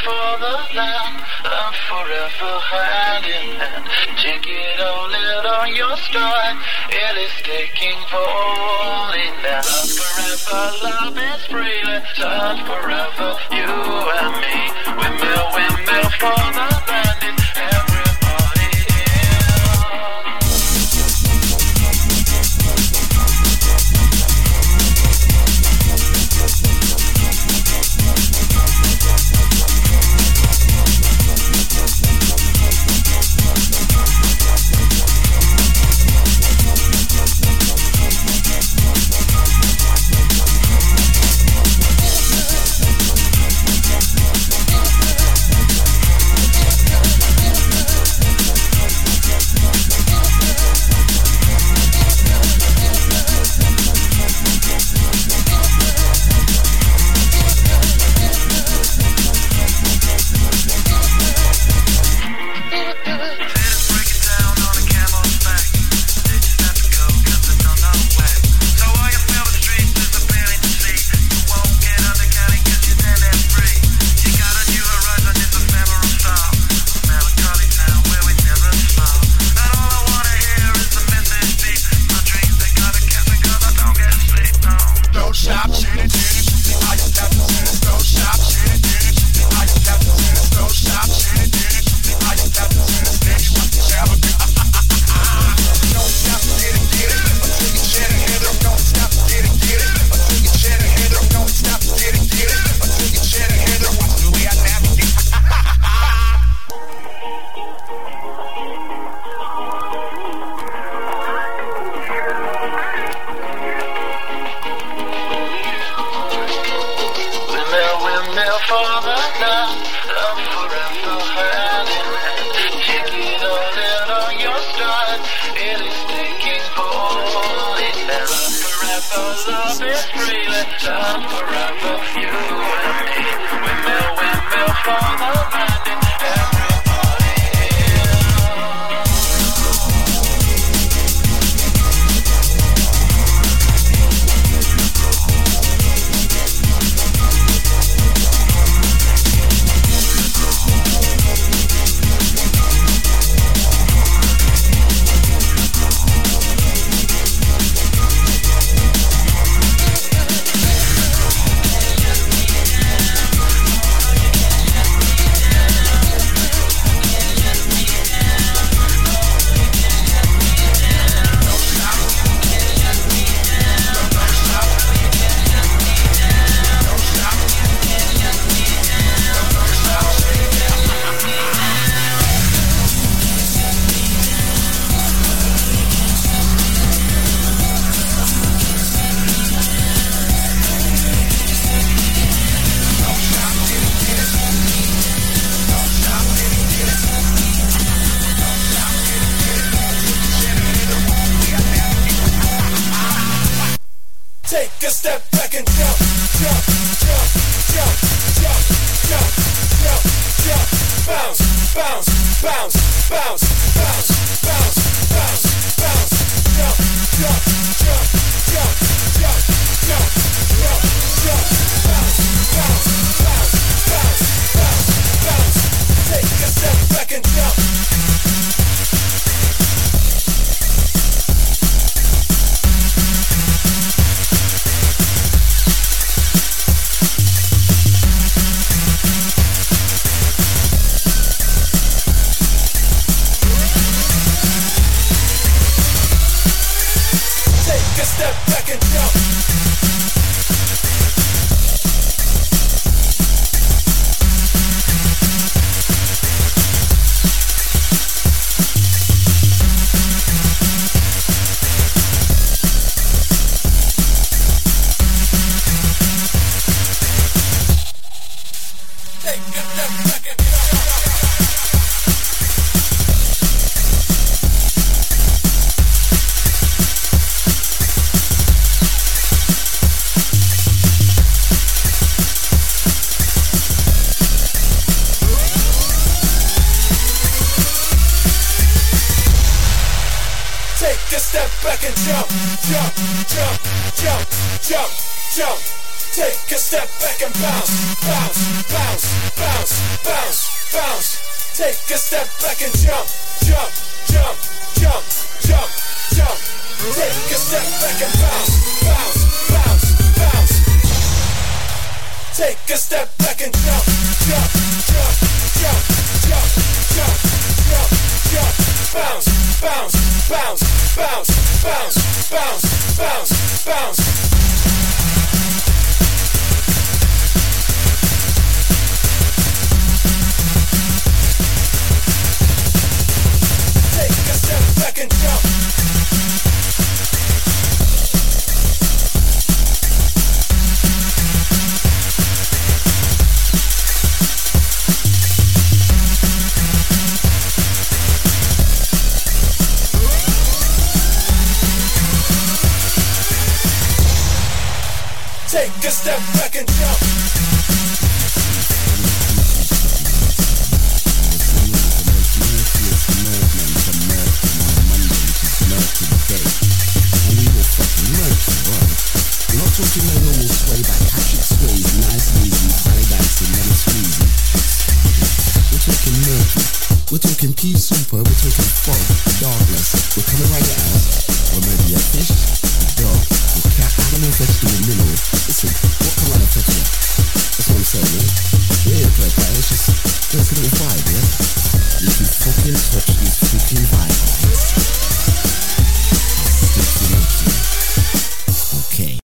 for the land, and forever hand in hand. Take it all out on your stride, it is taking falling down. Love forever, love is freely, time forever, you and me. Windmill for the land, everybody Take a step back and bounce, bounce, bounce, bounce, bounce, bounce. Take a step back and jump, jump, jump, jump, jump, jump. Take a step back and bounce, bounce, bounce, bounce. Take a step back and jump, jump, jump, jump, jump, jump, jump, jump. Bounce, bounce, bounce, bounce, bounce, bounce, bounce, bounce. Take a step back and jump. Take a step back and jump. Talking no normal sway back, Patrick Swayze, nice easy, Sally dancing, let it squeezy. We're talking murky, we're talking pea super, we're talking fog, darkness. We're coming right at us. We're maybe a fish, a dog, a cat, animal, vegetable, mineral. Listen, what can run affect you? That's what I'm saying, man. We ain't play, it's just a little vibe, yeah? You can fucking touch this freaking vibe.